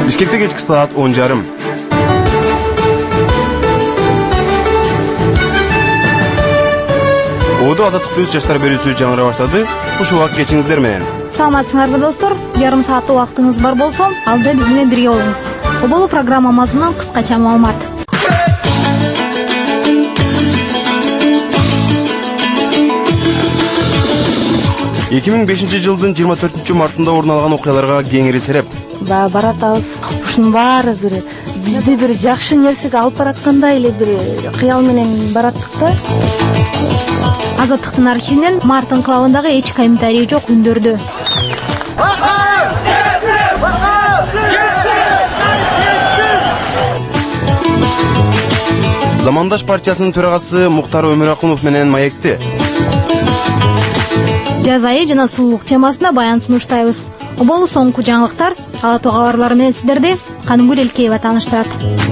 Бишкекте кечки саат 10:30. Оодо Азаттык плюс жаштар бөлүүсү жаңыра баштады. Куш убак кечиңиздер менен. Саламатсыңарбы достор? Жарым сааттык убактыңыз бар болсо, алда биз менен бирге болуңуз. Бул программа мазмунунан кыскача маалымат. 2005 жылдын 24 мартында орун алган окуяларга кеңири сереп. Баратабыз. Ушунун баары бизди бир жакшы нерсеге алып бараткандай эле бир кыял менен бараттык да. Азаттыктын архивинен март анклавындагы эч комментарий жок үндөрдү. Замандаш партиясынын төрагасы Муктар Өмүракунов менен маекти. Жаз айы жана сулуулук темасында баян сунуштайбыз. Болу соңку жаңылыктар, ала тоо кабарлары менен сиздерди Канымгүл Элкеева тааныштырат.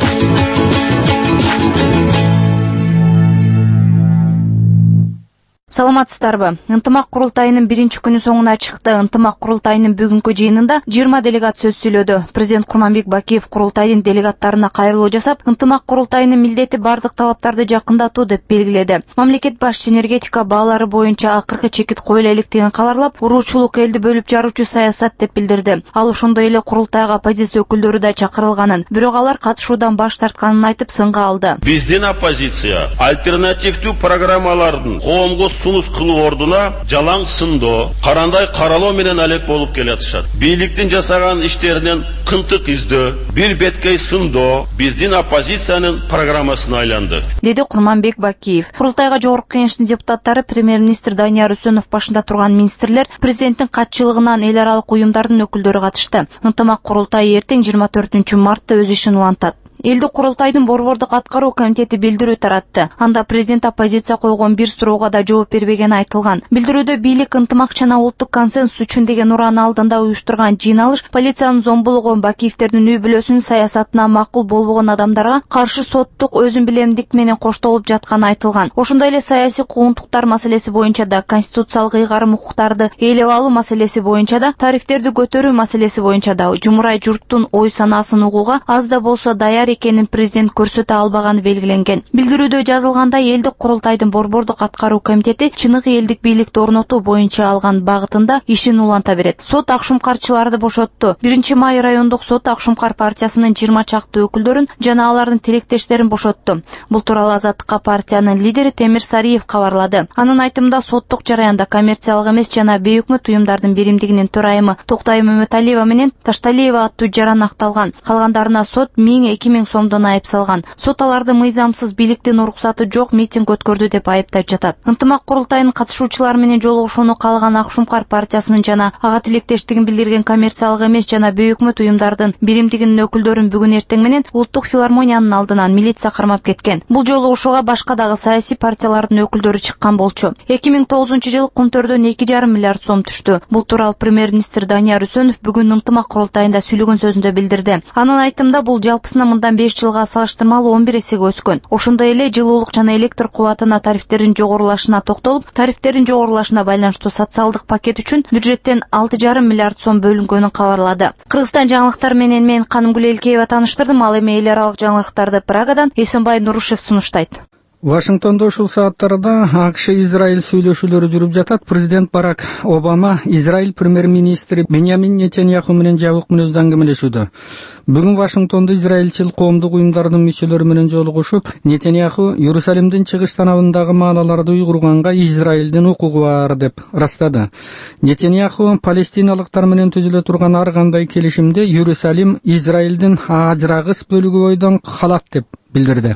Саламатсыздарбы? Ынтымак курултайынын биринчи күнү соңуна чыкты. Ынтымак курултайынын бүгүнкү жыйынында 20 делегат сөз сүйлөдү. Президент Курманбек Бакиев курултайдын делегаттарына кайрылуу жасап, ынтымак курултайынын милдети бардык талаптарды жакындатуу деп белгиледи. Мамлекет башчысы энергетика баалары боюнча акыркы чекит коюла электигин кабарлап, уруучулук элди бөлүп жаруучу саясат деп билдирди. Ал ошондой эле курултайга оппозиция өкүлдөрү да чакырылганын, бирок алар катышуудан баш тартканын айтып сынга алды. Биздин оппозиция альтернативдүү программалардын коомго сунуш кылуу ордуна жалаң сындоо, карандай каралоо менен алек болуп келатышат. Бийликтин жасаган иштеринен кынтык издөө, бир беткей сындоо биздин оппозициянын программасына айланды, деди Курманбек Бакиев. Курултайга жогорку кеңештин депутаттары, премьер-министр Данияр Үсөнов башында турган министрлер, президенттин катчылыгынан эл аралык уюмдардын өкүлдөрү катышты. Ынтымак курултайы эртең 24 мартта өз ишин улантат. Элди курултайдын борбордук аткаруу комитети билдирүү таратты. Анда президент оппозиция койгон бир суроога да жооп бербегени айтылган. Билдирүүдө бийлик ынтымак жана улуттук консенсус үчүн деген урааны алдында уюштурган жыйналыш полициянын зомбулугу, Бакиевтердин үй бүлөсүнүн саясатына макул болбогон адамдарга каршы соттук өзүн билемдик менен коштолуп жатканы айтылган. Ошондой эле саясий куугунтуктар маселеси боюнча да, конституциялык ыйгарым укуктарды ээлеп алуу маселеси боюнча да, тарифтерди көтөрүү маселеси боюнча да жумурай журттун ой санаасын угууга аз да болсо даяр экенин президент көрсөтө албаганы белгиленген. Билдирүүдө жазылгандай, элдик курултайдын борбордук аткаруу комитети чыныгы элдик бийликти орнотуу боюнча алган багытында ишин уланта берет. Сот Акшумкарчыларды бошотту. 1-май райондук сот Акшумкар партиясынын 20 чакты өкүлдөрүн жана алардын тилектештерин бошотту. Бул тууралуу Азаттыкка партиянын лидери Темир Сариев кабарлады. Анын айтымында соттук жараянда коммерциялык эмес жана бейөкмөт уюмдардын биримдигинин төрайымы Токтай Мөмөталиева менен Ташталиева аттуу жара акталган. Калгандарына сот 1000-2000 сомдон айып салган. Сот аларды мыйзамсыз бийликтин уруксаты жок митинг өткөрдү деп айыптап жатат. Ынтымак курултайынын катышуучулары менен жолугушууну каалаган Акшумкар партиясынын жана ага тилектештигин билдирген коммерциялык эмес жана бейөкмөт уюмдардын биримдигинин өкүлдөрүн бүгүн эртең менен Улуттук филармониянын алдынан милиция кармап кеткен. Бул жолугушууга башка дагы саясий партиялардын өкүлдөрү чыккан болчу. 2009-жылы Кунтөрдөн 2,5 миллиард сом түштү. Бул тууралуу премьер-министр Данияр Үсөнов бүгүн ынтымак курултайында сүйлөгөн сөзүндө билдирди. Анын айтымында бул жалпысына мындан 5 жылга салыштырмалуу 11 эсеге өскөн. Ошондой эле жылуулук жана электр кубатына тарифтердин жогорулашына токтолуп, тарифтердин жогорулашына байланыштуу социалдык пакет үчүн бюджеттен 6,5 миллиард сом бөлүнгөнүн кабарлады. Кыргызстан жаңылыктары менен мен Канымгүл Элкеева тааныштырдым. Ал эми эл аралык жаңылыктарды Прагадан Эсенбай Нурушев сунуштайт. Вашингтонда ушул сааттарда АКШ-Израиль сүйлөшүүлөрү жүрүп жатат. Президент Барак Обама Израиль премьер-министри Беньямин Нетаньяху менен жабык мүнөздө аңгемелешүүдө. Бүгүн Вашингтонда израилчил коомдук уюмдардын мүчөлөрү менен жолугушуп, Нетаньяху Иерусалимдин чыгыш тараптагы маалаларды уйгурганга Израилдин укугу бар деп растады. Нетаньяху палестиналыктар менен түзүлө турган ар кандай келишимде Иерусалим Израилдин ажырагыс бөлүгү бойдон калат деп билдирди.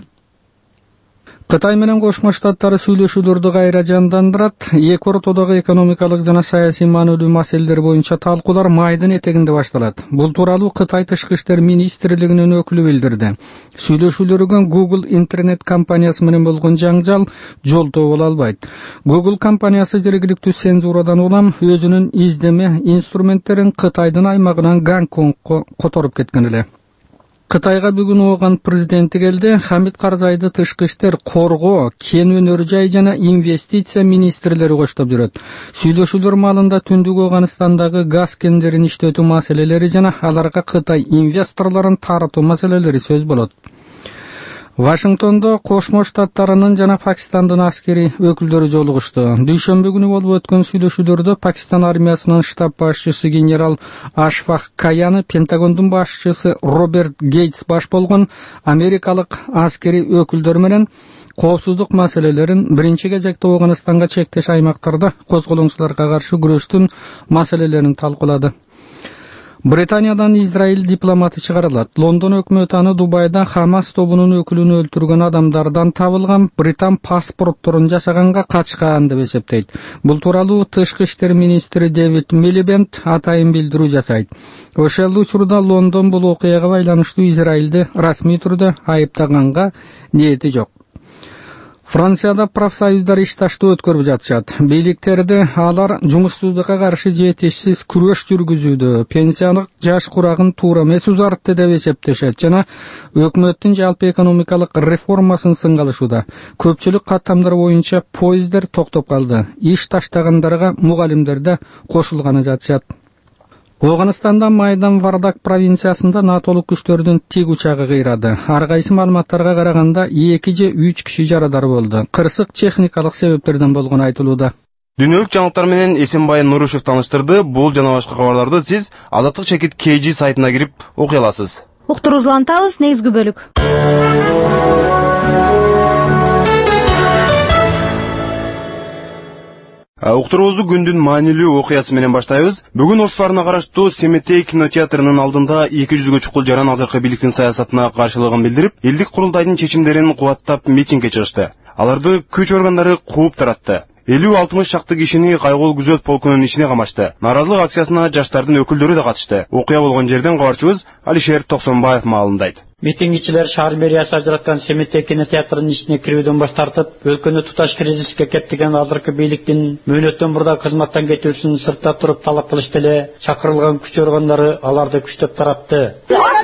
Кытай менен Кошмо Штаттары сүйлөшүүлөрдү кайра жандандырат. Эки ортодогу экономикалык жана саясий маанилүү маселелер боюнча талкуулар майдын этегинде башталат. Бул тууралуу Кытай Тышкы иштер министрлигинин өкүлү билдирди. Сүйлөшүүлөргө Google интернет компаниясы менен болгон жаңжал жолтоо боло албайт. Google компаниясы жергиликтүү цензурадан улам өзүнүн издеме инструменттерин Кытайдын аймагынан Гонконгго которуп кеткен эле. Кытайга бүгүн Ооган президенти келди. Хамид Карзайды тышкы иштер, коргоо, кен өнөр жай жана инвестиция министрлери коштоп жүрөт. Сүйлөшүүлөр маалында Түндүк Ооганстандагы газ кендерин иштетүү маселелери жана аларга Кытай инвесторлорун таратуу маселелери сөз болот. Вашингтондо Кошмо Штаттарынын жана Пакистандын аскери өкүлдөрү жолугушту. Дүйшөмбү күнү болуп өткөн сүйлөшүүлөрдө Пакистан армиясынын штаб башчысы генерал Ашфак Каяны, Пентагондун башчысы Роберт Гейтс баш болгон америкалык аскери өкүлдөр менен коопсуздук маселелерин, биринчи кезекте Ооганстанга чектеш аймактарда козголоңчуларга каршы күрөштүн маселелерин талкуулады. Британиядан Израиль дипломаты чыгарылат. Лондон өкмөтү аны Дубайда Хамас тобунун өкүлүн өлтүргөн адамдардан табылган британ паспортторун жасаганга катышкан деп эсептейт. Бул тууралуу тышкы иштер министри Дэвид Милибенд атайын билдирүү жасайт. Ошол учурда Лондон бул окуяга байланыштуу Израилди расмий түрдө айыптаганга ниети жок. Францияда профсоюздар ишташтуу өткөрүп жатышат. Бийликтерди алар жумушсуздукка каршы жетишсиз күрөш жүргүзүүдө, пенсиялык жаш курагын туура эмес узартты деп эсептешет жана өкмөттүн жалпы экономикалык реформасын сынгалышууда. Көпчүлүк каттамдар боюнча поезддер токтоп калды. Иш таштагандарга мугалимдер да кошулганы жатышат. Ооганстанда Майдан Вардак провинциясында натолук күчтөрдүн тиг учагы кыйрады. Ар кайсы маалыматтарга караганда 2 же 3 киши жарадар болду. Кырсык техникалык себептерден болгону айтылууда. Дүйнөлүк жаңылыктар менен Эсенбай Нурушев таныштырды. Бул жана башка кабарларды сиз Азаттык чекит KG сайтына кирип окуй аласыз. Уктуруузлантабыз, негизги бөлүк. Уктуруубузду күндүн маанилүү окуясы менен баштайбыз. Бүгүн Ош шаарына караштуу Семетей кинотеатрынын алдында 200гө чукул жаран азыркы бийликтин саясатына каршылыгын билдирип, элдик курултайдын чечимдерин кубаттап митингге чыгышты. Аларды күч органдары кууп таратты. 50-60 шакты кишини кайгыл күзөт полкунун ичине камашты. Наразылык акциясына жаштардын өкүлдөрү да катышты. Окуя болгон жерден кабарчыбыз Алишер Токсонбаев маалымдайт. Митингчилер шаар мэриясы ажыраткан Семетей кинотеатрынын ичине кирүүдөн баш тартып, өлкөнү туташ кризиске кептеген азыркы бийликтин мөөнөттөн мурда кызматтан кетүүсүн сыртта туруп талап кылышты эле. Чакырылган күч органдары аларды күчтөп таратты.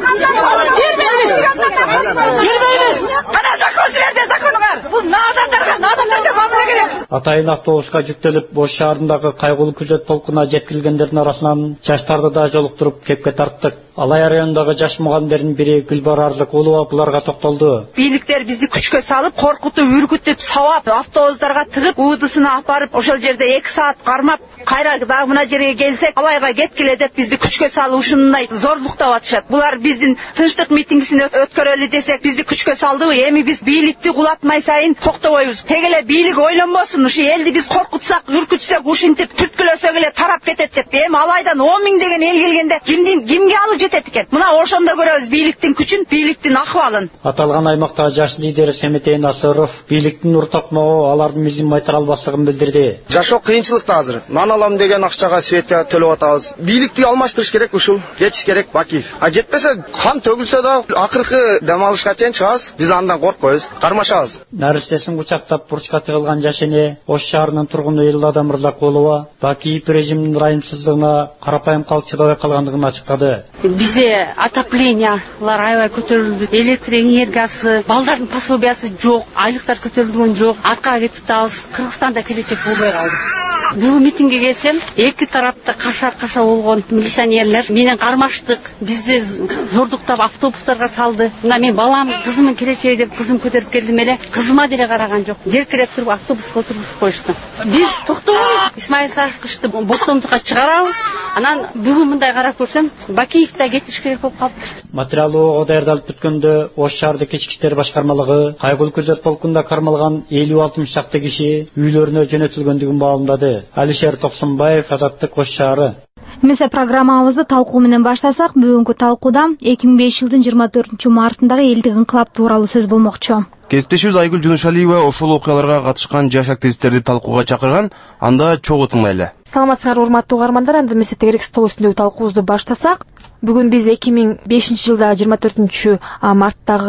Атайын автобуска жүктөлүп, Ош шаарындагы кайгылуу күзөт полкуна жеткирилгендердин арасынан жаштарды да жолуктуруп кепке тарттык. Алай районундагы жаш мугалимдердин бири Гүлбар Арлыкулова буларга токтолду. Бийликтер бизди күчкө салып, коркутуп, үркүтүп, сабап, автобустарга тыгып, уудысына апарып, ошол жерде 2 саат кармап, кайра да мына жерге келсек, алайга кеткиле деп бизди күчкө салып, ушундай зорлуктап атышат. Булар биздин тынчтык митингисин өткөрөлү десек, бизди күчкө салдыбы? Эми биз бийликти кулатмай сайын токтобойбуз. Тегеле бийлик ойлонбосун, ушу элди биз коркутсак, үркүтсөк, ушинтип түрткүлөсөк эле тарап кетет деп. Эми алайдан 10 000 деген эл келгенде кимге алып жетет экен? Мына ошондо көрөбүз бийликтин күчүн, бийликтин акыбалын. Аталган аймактагы жаш лидер Семетей Насыров бийликтин уртакмоо алардын мизин майтара албаслыгын билдирди. Жашоо кыйынчылыкта азыр. Нан алам деген акчага светке төлөп атабыз. Бийликти алмаштырыш керек, ушул кетиш керек Бакиев. А кетпесе кан төгүлсө да акыркы дем алышка чейин чыгабыз. Биз андан коркпойбуз, кармашабыз. Нарыстеsin кучактап бурчка тыгылган жаш эне Ош шаарынын тургуну Эллада Мырзакулова Бакиев режиминин райымсыздыгына карапайым калк чыдабай калгандыгын ачыктады. Бизде отоплениялар аябай көтөрүлдү, электр энергиясы, балдардын пособиясы жок, айлыктар көтөрүлгөн жок. Аркага кетип атабыз. Кыргызстанда келечек болбой калды. Бул митингге келсем, эки тарапта каша болгон милиционерлер менен кармаштык. Бизди зордуктап автобустарга салды. Мына мен балам, кызымдын келечеги деп кызым көтөрүп келдим эле. Кызыма деле караган жок. Жеркиреп туруп автобуска отургузуп коюшту. Биз токтобойбуз. Исмаил Саркычты боштондукка чыгарабыз. Анан бүгүн мындай карап көрсөм, Бакиевде кетиш керек болуп калды. Материалуу даярдалып бүткөндө Ош шаардык ички иштер башкармалыгы кайгылуу күзөт полкунда кармалган 50-60 шакты киши үйлөрүнө жөнөтүлгөндүгүн маалымдады. Алишер Токсонбаев, Азаттык, Ош шаары. Эмесе программабызды талкуу менен баштасак, бүгүнкү талкууда 2005 жылдын 24 мартындагы элдик инкылап тууралуу сөз болмокчу. Кесиптешибиз Айгүл Жунушалиева ошол окуяларга катышкан жаш активисттерди талкууга чакырган. Анда чогуу тыңдайлы. Саламатсыздар, урматтуу угармандар. Анда эмесе тегерек стол үстүндөгү талкуубузду баштасак, бүгүн биз 2005 жылда 24 марттагы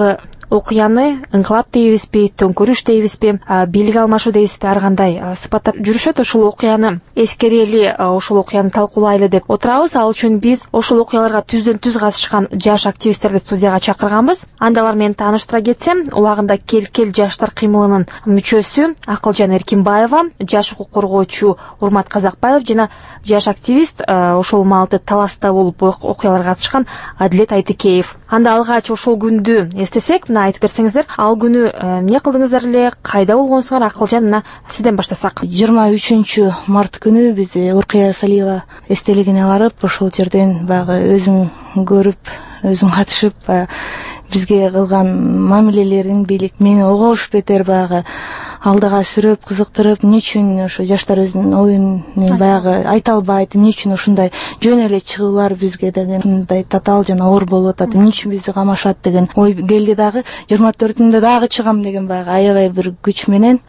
окуяны ыңгылап дейбизби, төңкөрүш дейбизби, бийлик алмашуу дейбизби, ар кандай сыпаттап жүрүшөт. Ошол окуяны эскерели, ошол окуяны талкуулайлы деп отурабыз. Ал үчүн биз ошол окуяларга түздөн түз катышкан жаш активисттерди студияга чакырганбыз. Анда алар менен тааныштыра кетсем, убагында Кел жаштар кыймылынын мүчөсү Акылжан Эркинбаева, жаш укук коргоочу Урмат Казакбаев жана жаш активист ошол маалда таласта болуп окуяларга катышкан Адилет Айтыкеев. Анда алгач ошол күндү эстесек, мына айтып берсеңиздер, ал күнү эмне кылдыңыздар эле, кайда болгонсуңар? Акылжан, мына сизден баштасак. 23 март күнү биз Уркая Салиева эстелигине барып, ошол жерден баягы өзүң көрүп, өзүң катышып, бизге кылган мамилелерин бийлик мени огош бетер баягы алдыга сүрөп, кызыктырып, эмне үчүн ошо жаштар өзүнүн оюн баягы айта албайт, эмне үчүн ушундай жөн эле чыгуулар бизге деген мындай татаал жана оор болуп атат, эмне үчүн бизди камашат деген ой келди. Дагы 24-үндө дагы чыгам деген баягы аябай бир күч менен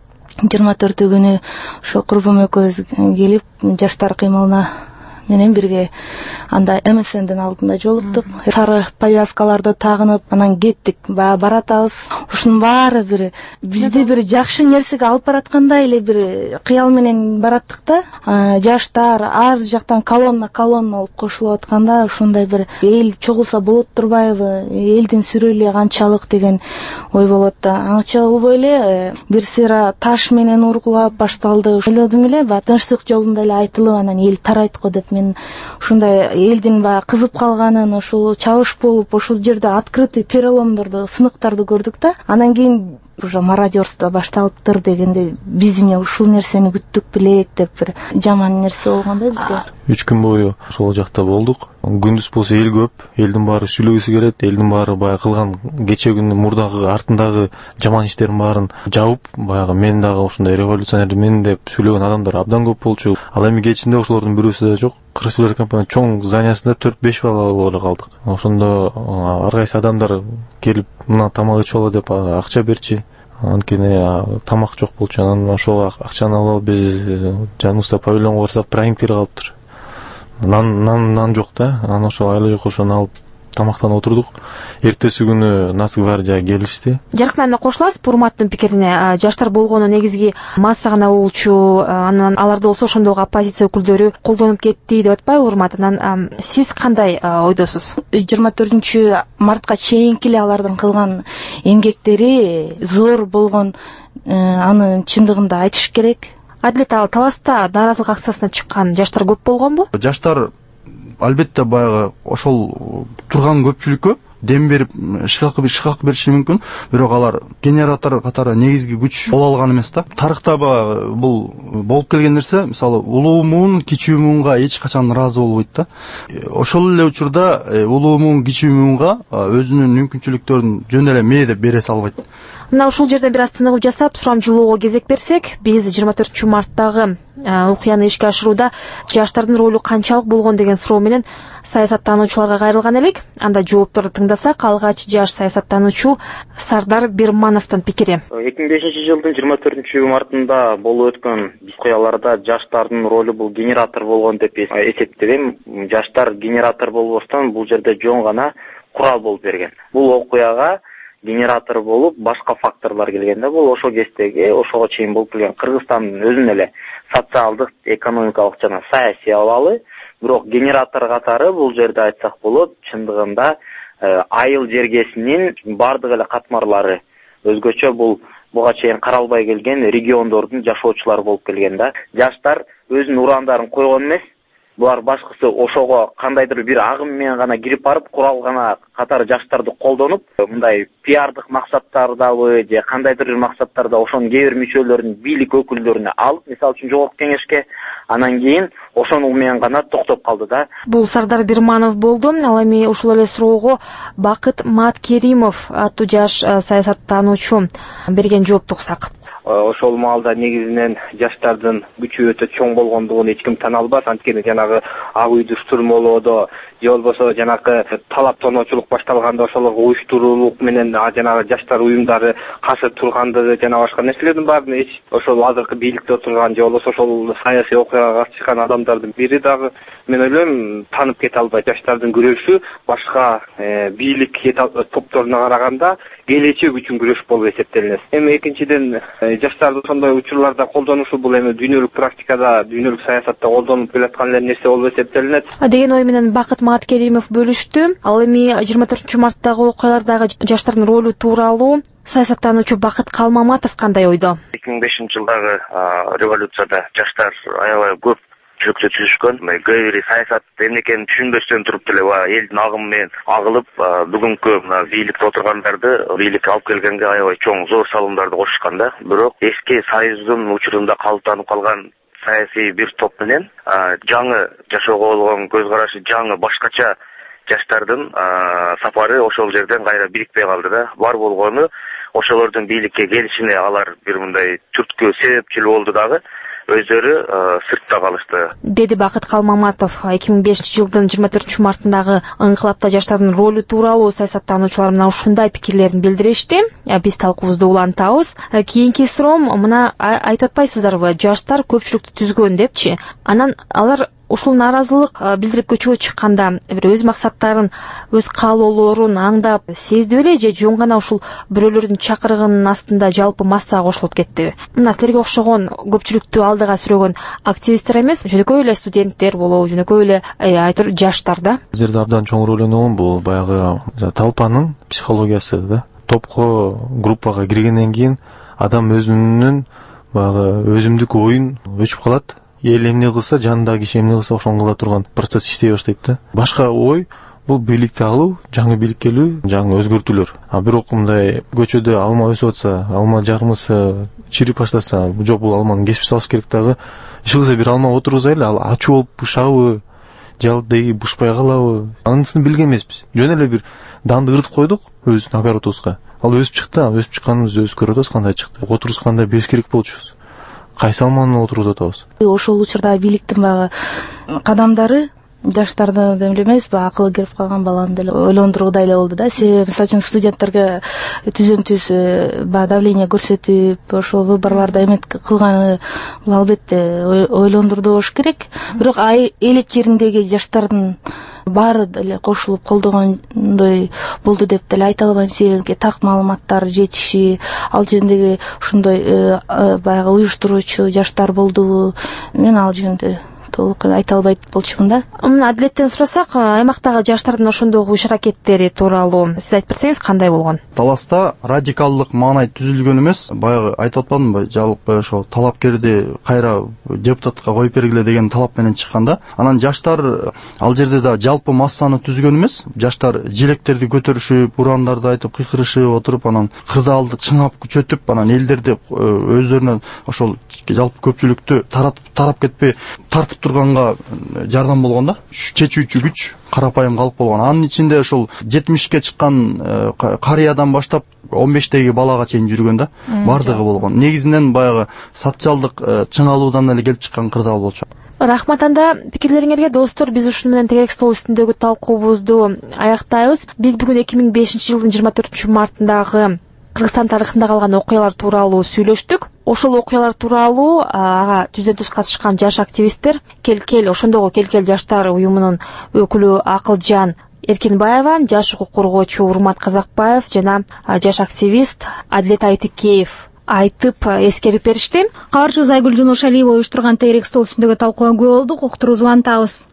24 күнү ошо курбум экөөбүз келип жаштар кыймылына менен бирге анда МСНдин алдында жолуктук. Сары повязкаларды тагынып, анан кеттик. Баратабыз. Ушунун баары бир бизди бир жакшы нерсеге алып бараткандай эле бир кыял менен бараттык да. Жаштар ар жактан колонна болуп кошулуп атканда, ошондой бир эл чогулса болот турбайбы, элдин сүрөлү канчалык деген ой болот да. Аңча болбой эле бир сыйра таш менен ургулап башталды. Ойлодум эле, тынчтык жолунда эле айтылып, анан эл тарайт го деп. Мен ушундай элдин баягы кызып калганын, ошол чабыш болуп, ошол жерде открытый переломдорду, сыныктарды көрдүк да. Анан кийин уже мародерство башталыптыр дегенде, биз эмне ушул нерсени күттүк белек деп бир жаман нерсе болгон да бизге. 3 күн бою ошол жакта болдук. Күндүз болсо эл көп, элдин баары сүйлөгүсү келет, элдин баары баягы кылган кече күндү мурдагы артындагы жаман иштерин баарын жабып, баягы мен дагы ушундай революционер мен деп сүйлөгөн адамдар абдан көп болчу. Ал эми кечинде ошолордун бирөөсү да жок. Кырсылар компания чоң зданиясында 4-5 бала боло калдык. Ошондо ар кайсы адамдар келип, мына тамак ичип алалы деп акча берчи. Анткени тамак жок болчу. Анан ошол акчаны алып биз жаныбызда павильонго барсак, праниктер калыптыр. Нан жок да. Анан ошол айла жок, ошону алып тамактанып отурдук. Эртеси күнү Нацгвардия келишти. Жаркын кошуласыз Урматтын пикирине. Жаштар болгону негизги масса гана болчу, анан аларды болсо ошондогу оппозиция өкүлдөрү колдонуп кетти деп атпайбы Урмат? Анан сиз кандай ойдосуз? 24 мартка чейинки эле алардын кылган эмгектери зор болгон, аны чындыгында айтыш керек. Адилет, ал таласта нааразылык акциясына чыккан жаштар көп болгонбу? Жаштар албетте баягы ошол турган көпчүлүккө дем берип шыкак бериши мүмкүн, бирок алар генератор катары негизги күч боло алган эмес да. Тарыхта бул болуп келген нерсе, мисалы улуу муун кичүү муунга эч качан ыраазы болбойт да. Ошол эле учурда улуу муун кичүү муунга өзүнүн мүмкүнчүлүктөрүн жөн эле мээ деп бере салбайт. Мына ушул жерден бир аз тыныгып жасап, сурамжылоого кезек берсек, биз 24 марттагы окуяны ишке ашырууда жаштардын ролу канчалык болгон деген суроо менен саясаттануучуларга кайрылган элек. Анда жоопторду тыңдасак, алгач жаш саясаттануучу Сардар Бирмановдун пикири. 2005-жылдын 24 мартында болуп өткөн окуяларда жаштардын ролу бул генератор болгон деп эсептейм. Жаштар генератор болбостон бул жерде жөн гана курал болуп берген. Бул окуяга генератор болуп башка факторлор келгенде, бул ошол кездеги, ошого чейин болуп келген Кыргызстандын өзүнүн эле социалдык, экономикалык жана саясий абалы. Бирок генератор катары бул жерде айтсак болот, чындыгында айыл жергесинин бардык эле катмарлары өзгөчө буга чейин каралбай келген региондордун жашоочулары болуп келген да. Жаштар өзүнүн урандарын койгон эмес, булар башкысы ошого кандайдыр бир агым менен гана кирип барып, курал гана катары жаштарды колдонуп, мындай пиардык максаттардабы же кандайдыр бир максаттарда ошонун кээ бир мүчөлөрүн бийлик өкүлдөрүнө алып, мисалы үчүн жогорку кеңешке, анан кийин ошону менен гана токтоп калды да. Бул Сардар Бирманов болду. Ал эми ушул эле суроого Бакыт Маткеримов аттуу жаш саясаттануучу берген жоопту уксак. ошол маалда негизинен жаштардын күчү өтө чоң болгондугун эч ким тана албас. Анткени жанагы ак үйдү штурмоодо же болбосо жанагы талап тоноочулук башталганда ошолорго уюштуруулук менен жанагы жаштар уюмдары каршы тургандыгы жана башка нерселердин баарын эч ошол азыркы бийликте отурган же болбосо ошол саясий окуяга катышкан адамдардын бири дагы мен ойлойм танып кете албайт. Жаштардын күрөшү башка бийлик топторуна караганда келечек үчүн күрөш болуп эсептелинет. Эми экинчиден жаштарды ошондой учурларда колдонушу бул эми дүйнөлүк практикада, дүйнөлүк саясатта колдонуп келаткан нерсе болуп эсептелинет деген ой менен Бакыт Маткеримов бөлүштү. Ал эми 24 марттагы окуялардагы жаштардын ролу тууралуу саясаттануучу Бакыт Калмаматов кандай ойдо? 2005-жылдагы революцияда жаштар аябай көп жүктө түшкөн. Кээ бири саясат эмне экенин түшүнбөстөн туруп деле элдин агымы менен агылып, бүгүнкү бийликте отургандарды бийликке алып келгенге аябай чоң зор салымдарды кошушкан да. Бирок эски союздун учурунда калыптанып калган саясий бир топ менен жаңы жашоого болгон көз карашы, жаңы башкача жаштардын сапары ошол жерден кайра бирикпей калды да. Бар болгону ошолордун бийликке келишине алар бир мындай түрткү себепчил болду дагы өздөрү сыртта калышты, деди Бакыт Калмаматов. 2005-жылдын 24 мартындагы ыңкылапта жаштардын ролу тууралуу саясаттануучулар мына ушундай пикирлерин билдиришти. Биз талкуубузду улантабыз. Кийинки суроом мына айтып атпайсыздарбы, жаштар көпчүлүктү түзгөн депчи. Анан алар ушул нааразылык билдирип көчөгө чыкканда бир өз максаттарын, өз каалоолорун аңдап сезди беле же жөн гана ушул бирөөлөрдүн чакырыгынын астында жалпы массага кошулуп кеттиби? Мына силерге окшогон көпчүлүктү алдыга сүрөгөн активисттер эмес, жөнөкөй эле студенттер болобу, жөнөкөй эле айтыр жаштар да. Бул жерде абдан чоң роль ойногон бул баягы талпанын психологиясы да. Топко, группага киргенден кийин адам өзүнүн баягы өзүмдүк оюн өчүп калат. Эл эмне кылса, жанындагы киши эмне кылса ошону кыла турган процесс иштей баштайт да. Башка ой бул бийликти алуу, жаңы бийлик келүү, жаңы өзгөртүүлөр. Бирок мындай көчөдө алма өсүп атса, алма жармысы чирип баштаса, жок бул алманы кесип салыш керек дагы. Иш кылса бир алма отургузайлы, ал ачуу болуп бышабы, жалдый бышпай калабы, анысын билген эмеспиз. Жөн эле бир данды ырдып койдук өзүнүн огородубузга. Ал өсүп чыкты, өсүп чыкканыбызды өзү көрүп атабыз кандай чыкты. Отургузганда бериш керек болчубуз. Кайсы алманы отургузуп атабыз? Ошол учурда бийликтин багы кадамдары жаштарды деле эмес, акылы кирип калган баланы деле ойлондургудай эле болду да. Себеби мисалы үчүн студенттерге түзөм-түз давление көрсөтүп, ошол выборларда эмет кылганы бул албетте ойлондурду болуш керек. Бирок элет жериндеги жаштардын баары деле кошулуп колдогондой болду деп деле айта албайм. Себеби так маалыматтар жетиши, ал жөнүндөгү ошондой баягы уюштуруучу жаштар болдубу, мен ал жөнүндө толук айта албайт болчумун да. Адилеттен сурасак, аймактагы жаштардын ошондогу иш аракеттери тууралуу сиз айтып берсеңиз кандай болгон? Таласта радикалдык маанай түзүлгөн эмес, баягы айтып атпадымбы, жалпы ошол талапкерди кайра депутатка коюп бергиле деген талап менен чыкканда, анан жаштар ал жерде да жалпы массаны түзгөн эмес, жаштар желектерди көтөрүшүп, урандарды айтып кыйкырышып отуруп, анан кырдаалды чыңап күчөтүп, анан элдерди өздөрүнө ошол жалпы көпчүлүктү тарап кетпей тартып турганга жардам болгон да. Чечүүчү күч карапайым калып болгон. Анын ичинде ошол 70ке чыккан карыядан баштап 15теги балага чейин жүргөн да. Бардыгы болгон. Негизинен баягы социалдык чыңалуудан эле келип чыккан кырдаал болчу. Рахмат. Анда пикирлериңерге достор, биз ушуну менен тегерек стол үстүндөгү талкуубузду аяктайбыз. Биз бүгүн 2005-жылдын 24 мартындагы Кыргызстан тарыхында калган окуялар тууралуу сүйлөштүк. Ошол окуялар тууралуу ага түздөн-түз катышкан жаш активисттер, ошондогу Келкел жаштар уюмунун өкүлү Акылжан Эркинбаева, жаш укук коргоочу Урмат Казакбаев жана жаш активист Адилет Айтыкеев айтып эскерип беришти. Кабарчыбыз Айгүл Жунушалиева уюштурган тегерек стол үстүндөгү талкууга күбө болдук. Уктуруубузду улантабыз.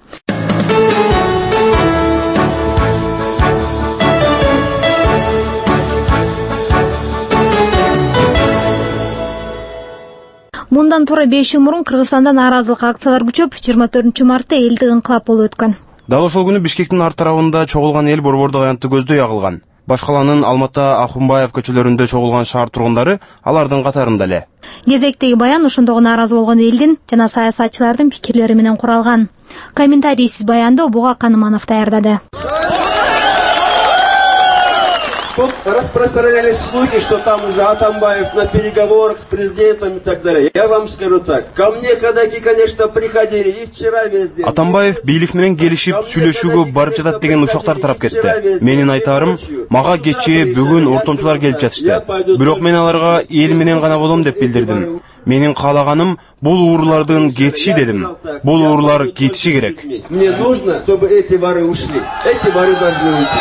Мындан туура 5 жыл мурун Кыргызстанда нааразылык акциялар күчөп, 24 мартта элдик ыңкылап болуп өткөн. Дал ошол күнү Бишкектин арт тарабында чогулган эл борбордук аянтты көздөй агылган. Баш калаанын Алмата, Ахунбаев көчөлөрүндө чогулган шаар тургундары алардын катарында эле. Кезектеги баян ошондогу нааразы болгон элдин жана саясатчылардын пикирлери менен куралган. Комментарийсиз баянды Буга Каныманов даярдады. Тут распространялись слухи, что там уже Атамбаев на переговорах с президентом и так далее. Я вам скажу так. Ко мне кадаки, конечно, приходили и вчера везде. Атамбаев бийлик менен келишип сүйлөшүүгө барып жатат деген учактар тарап кетти. Менин айтарым, мага кечээ бүгүн ортомчулар келип жатышты. Бирок мен аларга эл менен гана болом деп билдирдим. Менин каалаганым бул урлардын кетиши дедим. Бул урлар кетиши керек. Мне нужно, чтобы эти воры ушли. Эти воры должны уйти.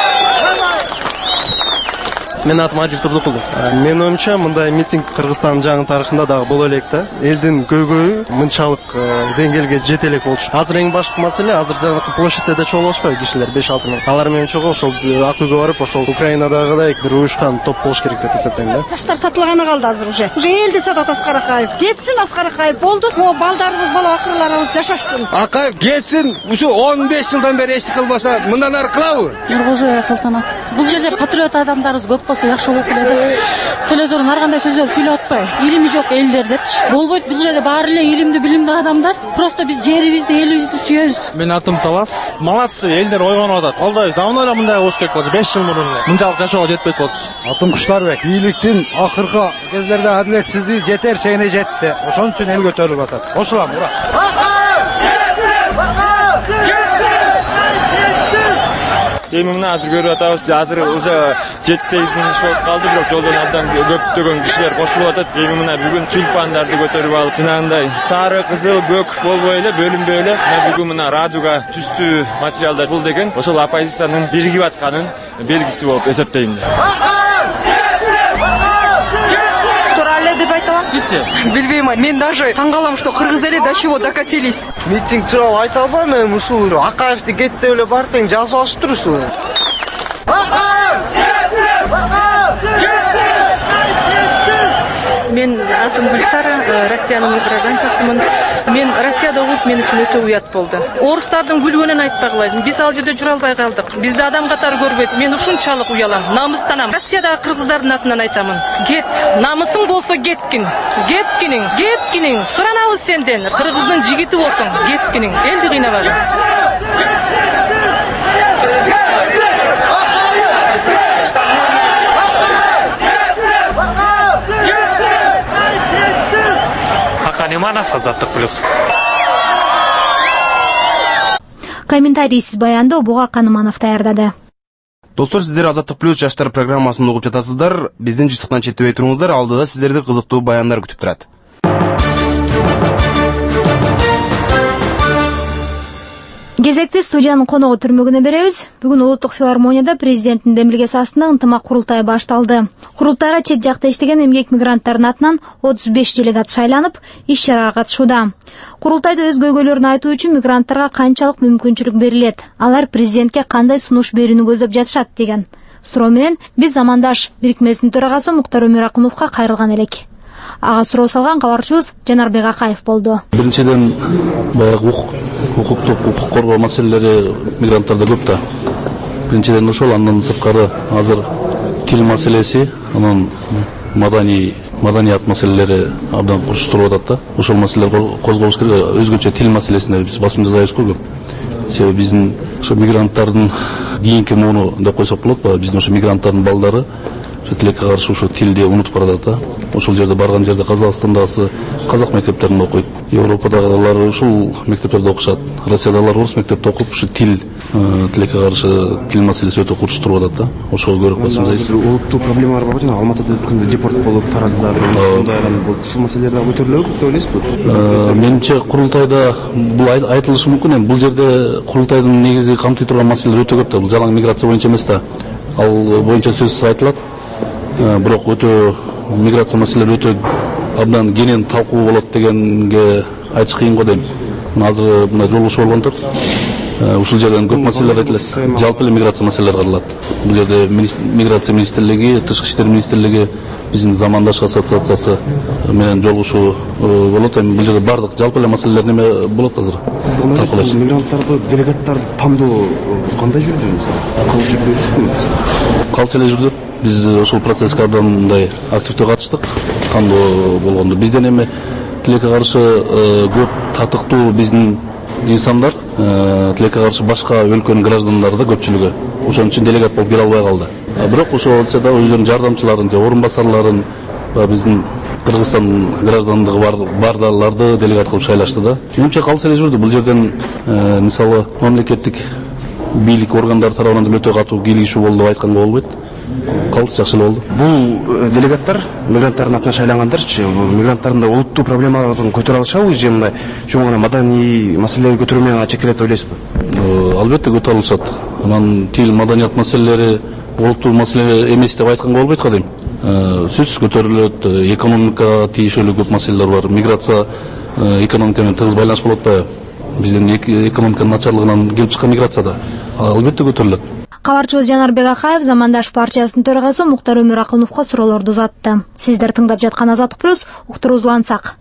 Мен атым Адил Турдукулов. Мен оюмча мындай митинг Кыргызстандын жаңы тарыхында дагы боло элек да. Элдин көйгөйү мынчалык деңгээлге жете элек болчу. Азыр эң башкы маселе, азыр жанакы площадьте чогулушпайбы кишилер 5-6 миң. Алар менен чогуу ошол ак үйгө барып, ошол Украинадагыдай бир уюшкан топ болуш керек деп эсептейм да. Таштар сатылганы калды азыр уже. Уже элди сатат Аскар Акаев. Кетсин Аскар Акаев болду. Могу балдарыбыз, бала акырларыбыз жашашсын. Акаев кетсин. Ушу 15 жылдан бери эч кылбаса, мындан ары кылабы? Нургожоева Салтанат. Бул жерде патриот адамдарыбыз көп болсо жакшы болот эле. Телевизордон ар кандай сөздөр сүйлөп атпай, илими жок элдер депчи. Болбойт, бул жерде баары эле илимдүү, билимдүү адамдар. Просто биз жерибизди, элибизди сүйөбүз. Мен атым Талас. Молодцы, элдер ойгонуп атат. Колдойбуз. Давно эле мындай болуш керек болчу. 5 жыл мурун эле. Мынчалык жашоого жетпейт болчу. Атым Куштарбек. Бийликтин акыркы кездерде адилетсиздиги жетер чегине жетти. Ошон үчүн эл көтөрүлүп атат. Кошулам, ура. Эми мына азыр көрүп атабыз, азыр уже 7-8 миң киши болуп калды, бирок жолдон абдан көптөгөн кишилер кошулуп атат. Эми мына бүгүн тюльпандарды көтөрүп алып, жанагындай сары, кызыл, көк болбой эле, бөлүнбөй эле, бүгүн мына радуга түстүү материалдар бул деген ошол оппозициянын биригип атканын белгиси болуп эсептейм. Деп айталам. Билбейм, мен даже таң калам, что кыргыз эли до чего докатились. Митинг тууралуу айта албайм, эми ушул Акаевди кетти эле бар тең жазып алышып турушсу. Мен атым Гүлсара, Россиянын гражданкасымын. Мен Россияда угуп, мен үчүн өтө уят болду. Орустардын күлгөнүн айтпай калайын. Биз ал жерде жүрө албай калдык. Бизди адам катары көрбөйт. Мен ушунчалык уялам, намыстанам. Россиядагы кыргыздардын атынан айтамын. Кет, намысың болсо кеткин. Кеткиниң. Суранабыз сенден. Кыргыздын жигити болсоң, кеткиниң. Элди кыйнабагын. Неманов, Азаттык плюс. Комментарийсиз баянды Буга Каныманов даярдады. Достор, сиздер Азаттык плюс жаштар программасын угуп жатасыздар. Биздин жыштыктан четтебей туруңуздар, алдыда сиздерди кызыктуу баяндар күтүп турат. Кезекти студиянын коногу түрмөгүнө беребиз. Бүгүн Улуттук филармонияда президенттин демилгеси астында ынтымак курултайы башталды. Курултайга чет жакта иштеген эмгек мигранттардын атынан 35 делегат шайланып, иш-чарага катышууда. Курултайда өз көйгөйлөрүн айтуу үчүн мигранттарга канчалык мүмкүнчүлүк берилет? Алар президентке кандай сунуш берүүнү көздөп жатышат деген суроо менен биз замандаш бирикмесинин төрагасы Муктар Өмүракуновго кайрылган элек. Ага суроо салган кабарчыбыз Жанарбек Акаев болду. Биринчиден баягы укук коргоо маселелери мигранттарда көп да. Биринчиден ошол, андан сырткары азыр тил маселеси, анан маданият маселелери абдан курчуштуруп атат да. Ошол маселелер козголуш керек. Өзгөчө тил маселесине биз басым жасайбыз го көп. Себеби биздин ошо мигранттардын кийинки мууну деп койсок болот ба, биздин ошо мигранттардын балдары тилекке каршы ушул тилди унутуп баратат да. Ошол жерде барган жерде Казакстандагы казак мектептеринде окуйт. Европадагылар ушул мектептерде окушат. Россиядагылар орус мектепте окуп, ушул тилекке каршы тил маселеси өтө курчуштуруп атат да. Ошого көрөк басым жасайбыз. Улуттук проблемалар бар, жана Алматыда өткөндө депорт болуп, Таразда ушул маселелер көтөрүлөбү деп ойлойсузбу? Менимче курултайда бул айтылышы мүмкүн. Бул жерде курултайдын негизи камтый турган маселелер өтө көп да. Бул жалаң миграция боюнча эмес да. Ал боюнча сөз айтылат. Бирок өтө миграция маселелери өтө абдан кенен талкуу болот дегенге айтыш кыйын го дейм. Азыр мына жолугушуу болгондор ушул жерден көп маселелер айтылат. Жалпы эле миграция маселелери каралат. Бул жерде миграция министрлиги, тышкы иштер министрлиги, биздин замандаш ассоциациясы менен жолугушуу болот. Эми бул жерде бардык жалпы эле маселелер неме болот азыр. Сиз мигранттарды, делегаттарды тандоо кандай жүрдү мисалы? Калыс жүрдү? Калыс эле жүрдү. Биз ошол процесске абдан мындай активдүү катыштык. Тандоо болгондо бизден эми тилекке каршы көп татыктуу биздин инсандар, тилекке каршы башка өлкөнүн граждандары да көпчүлүгү. Ошон үчүн делегат болуп келе албай калды. Бирок ошол болсо да өздөрүнүн жардамчыларын же орун басарларын биздин Кыргызстан граждандыгы барларды делегат кылып шайлашты да. Менимче калыс эле жүрдү. Бул жерден мисалы мамлекеттик бийлик органдары тарабынан деле өтө катуу кийлигишүү болду деп айтканга болбойт. Калыс жакшы эле болду. Бул делегаттар мигранттардын атынан шайлангандарчы, мигранттардын да улуттуу проблемаларын көтөрө алышабы же мындай чоң гана маданий маселелерди көтөрүү менен чектелет деп ойлойсузбу? Албетте көтөрө алышат. Анан тил маданият маселелери улуттуу маселе эмес деп айтканга болбойт го дейм. Сөзсүз көтөрүлөт, экономикага тийишелүү көп маселелер бар. Миграция экономика менен тыгыз байланыш болуп атпайбы? Биздин экономиканын начарлыгынан келип чыккан миграция да албетте көтөрүлөт. Кабарчыбыз Жанарбек Акаев Замандаш партиясынын төрагасы Муктар Өмүракуновго суроолорду узатты. Сиздер тыңдап жаткан Азаттык плюс, уктуруубузду улантсак.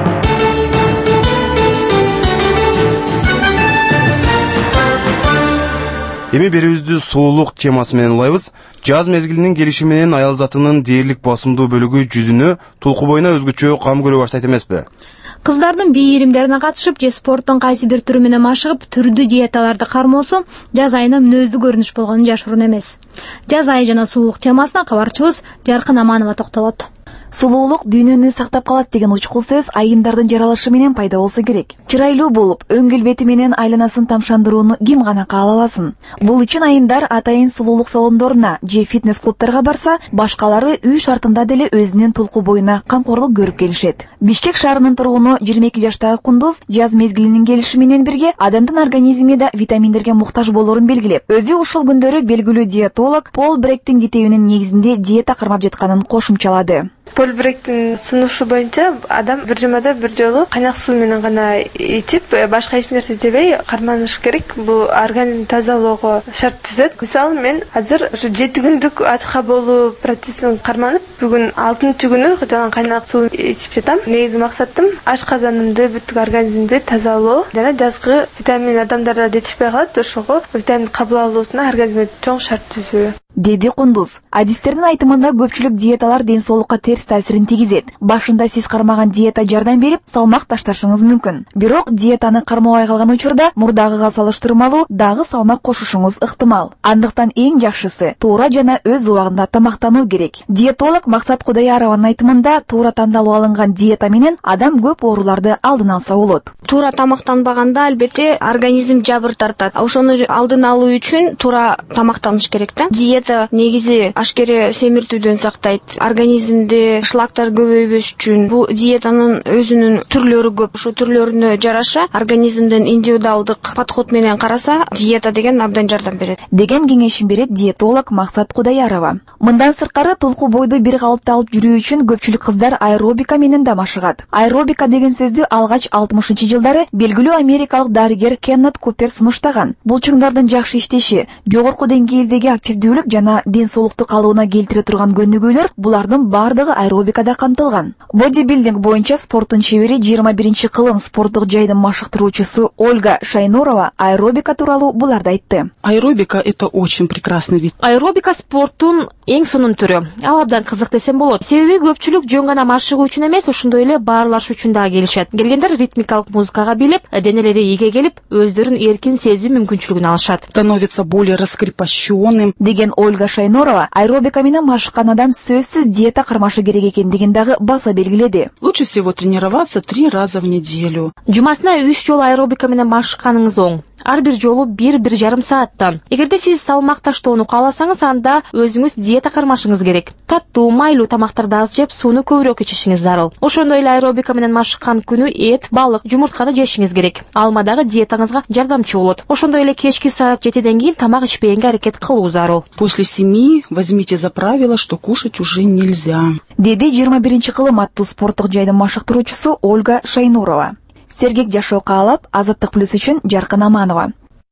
Эми берүүбүздү сулуулук темасы менен улайбыз. Жаз мезгилинин келиши менен аял затынын дээрлик басымдуу бөлүгү жүзүнө, тулку боюна өзгөчө кам көрө баштайт эмеспи? Кыздардын бий иримдерине катышып же спорттун кайсы бир түрү менен машыгып, түрдүү диеталарды кармоосу жаз айына мүнөздүү көрүнүш болгону жашыруун эмес. Жаз айы жана сулуулук темасына кабарчыбыз Жаркын Аманова токтолот. Сулуулук дүйнөнү сактап калат деген учкул сөз айымдардын жаралышы менен пайда болсо керек. Чырайлуу болуп, өң келбети менен айланасын тамшандырууну ким гана каалабасын. Бул үчүн айымдар атайын сулуулук салондоруна же фитнес клубтарга барса, башкалары үй шартында деле өзүнүн тулку боюна камкорлук көрүп келишет. Бишкек шаарынын тургуну 22 жаштагы Кундуз жаз мезгилинин келиши менен бирге адамдын организмиде витаминдерге муктаж болорун белгилеп, өзү ушул күндөрү белгилүү диетолог Пол Бректин китебинин негизинде диета кармап жатканын кошумчалады. Пол Бректин сунушу боюнча адам бир жумада бир жолу кайнак суу менен гана ичип, башка эч нерсе жебей карманыш керек. Бул организм тазалоого шарт түзөт. Мисалы мен азыр ушу 7 күндүк ачка болуу процессин карманып, бүгүн 6-чы күнү жалаң кайнак суу ичип жатам. Негизи максатым ашказанымды, бүттүк организмди тазалоо жана жазгы витамин адамдарда жетишпей калат, ошого витамин кабыл алуусуна организмге чоң шарт түзүү. Деди Кундуз. Адистердин айтымында көпчүлүк диеталар ден соолукка терс таасирин тийгизет. Башында сиз кармаган диета жардам берип, салмак ташташыңыз мүмкүн. Бирок диетаны кармабай калган учурда мурдагыга салыштырмалуу дагы салмак кошушуңуз ыктымал. Андыктан эң жакшысы туура жана өз убагында тамактануу керек. Диетолог Максат Кудайярованын айтымында туура тандалып алынган диета менен адам көп ооруларды алдын алса болот. Туура тамактанбаганда албетте организм жабыр тартат. Ошону алдын алуу үчүн туура тамактаныш керек да. Диета негизи ашкере семиртүүдөн сактайт. Организмде шлактар көбөйбөш үчүн бул диетанын өзүнүн түрлөрү көп. Ошо түрлөрүнө жараша организмден индивидуалдык подход менен караса, диета деген абдан жардам берет. Деген кеңешин берет диетолог Максат Кудаярова. Мындан сырткары тулку бойду бир калыпта алып жүрүү үчүн көпчүлүк кыздар аэробика менен да машыгат. Аэробика деген сөздү алгач 60-жылдары белгилүү америкалык дарыгер Кеннет Купер сунуштаган. Булчуңдардын жакшы иштеши, жогорку деңгээлдеги активдүүлүк жана ден соолукту калыбына келтире турган көнүгүүлөр булардын бардыгы аэробикада камтылган. Бодибилдинг боюнча спорттун чебери 21-кылым спорттук жайдын машыктыруучусу Ольга Шайнурова аэробика тууралуу буларды айтты. Аэробика — это очень прекрасный вид. Аэробика спорттун эң сонун түрү. Ал абдан кызык десем болот. Себеби көпчүлүк жөн гана машыгуу үчүн эмес, ошондой эле баарлаш үчүн дагы келишет. Келгендер ритмикалык музыкага билип, денелери ийге келип, өздөрүн эркин сезүү мүмкүнчүлүгүн алышат. Становится более раскрепощенным. Деген Ольга Шайнурова аэробика менен машыккан адам сөзсүз диета кармашы керек экендигин дагы баса белгиледи. Лучше всего тренироваться 3 раза в неделю. Жумасына 3 жолу аэробика менен машыкканыңыз оң. Ар бир жолу 1-1,5 сааттан. Эгерде сиз салмак таштоону кааласаңыз, анда өзүңүз диета кармашыңыз керек. Таттуу, майлуу тамактарды аз жеп, сууну көбүрөөк ичишиңиз зарыл. Ошондой эле аэробика менен машыккан күнү эт, балык, жумуртканы жешиңиз керек. Алмадагы диетаңызга жардамчы болот. Ошондой эле кечки саат 7ден кийин тамак ичпегенге аракет кылуу зарыл. После 7 возьмите за правило, что кушать уже нельзя. Деди 21-кылым аттуу спорттук жайдын машыктыруучусу Ольга Шайнурова. Сергек жашоо каалап, Азаттык плюс үчүн Жаркын Аманова.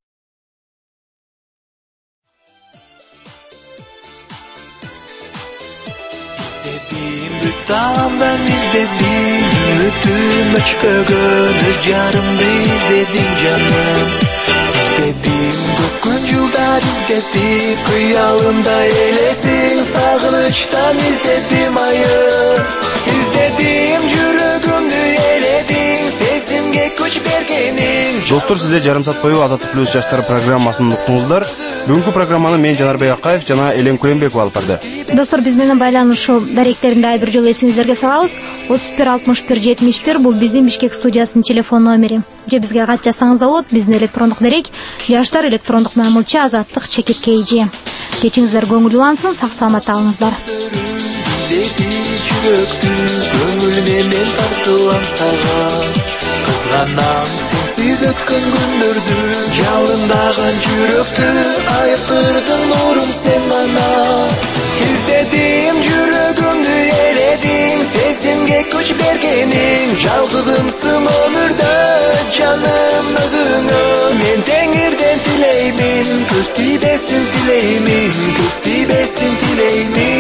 Dağımdan izledim, ötüm öçpögön, öz yarımdı izledim canım. İzledim, 9 yıllar izledim, kıyalımda eylesin, sağlıçtan izledim ayı. İzledim, yürüdümdü eyledin, sesimge güç bergenin, Достор, сизе жарым саат бою Азаттык плюс жаштар программасын уктуңуздар. Бүгүнкү программаны мен Жанарбек Акаев жана Элен Курембеков алып барды. Достор, биз менен байланышуу даректеринде ай бир жолу эсиңиздерге салабыз. 31 бул биздин Бишкек студиясынын телефон номери. Же бизге кат жазсаңыз да болот. Биздин электрондук дарек jashtar@maamulcha@azаттык.kg. Кечиңиздер көңүл улансын, сак саламатта калыңыздар. Көңүл менен тартылам сага, кызганам сенсиз өткөн күндөрдү, жалындаган жүрөктү айыктырдың нурум сен гана. Издедим жүрөгүмдү эледиң, сезимге күч бергениң, жалгызымсың өмүрдө жаным өзүңө. Мен теңирден тилеймин, көз тийбесин тилеймин, көз тийбесин тилеймин.